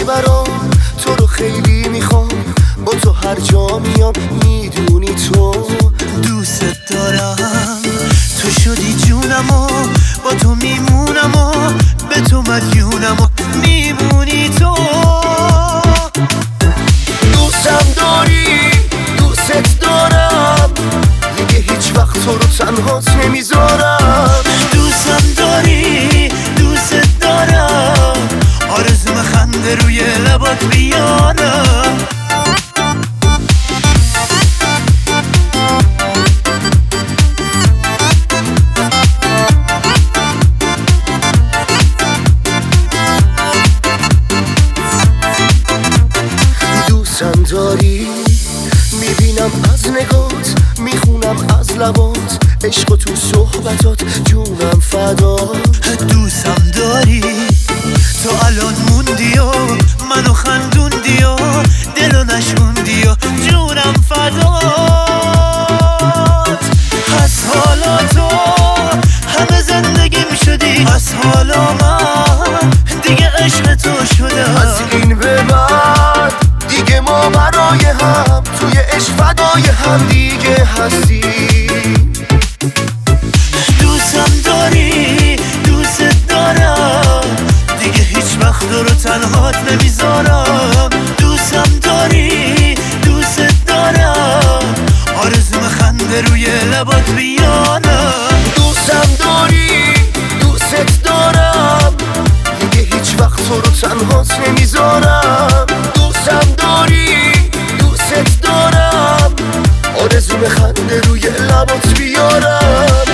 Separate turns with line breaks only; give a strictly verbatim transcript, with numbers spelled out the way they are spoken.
برام، تو رو خیلی میخوام، با تو هر جا میام میدونی تو
دوست دارم. تو شدی جونم و با تو میمونم و به تو مدیونم و میمونی تو.
دوستم داری، دوست دارم، دیگه هیچ وقت تو رو تنهات نمیذارم.
دوستم داری، دوست دارم، آرزوم خنده روی لبات بیارم.
دوستم داری، میبینم از نگات، میخونم از لبات، عشق و تو صحبتات جونم فدا.
دوستم داری، تو الان موندی و منو خندوندی و دلو نشوندی و جونم فدات. از حالا تو همه زندگیم شدی، از حالا من دیگه عشق تو شدم.
از این به بعد دیگه ما برای هم توی عشق فدای هم دیگه هستیم.
دوستم داری، دوست دارم، دیگه هیچ وقت رو تنهات نمیذارم. دوستم داری، دوست دارم، آرزوم خنده روی لبات بیارم.
دوستم داری، دوست دارم، دیگه هیچ وقت تو رو تنهات نمیذارم. دوستم داری، دوست دارم، آرزوم خنده روی لبات بیارم.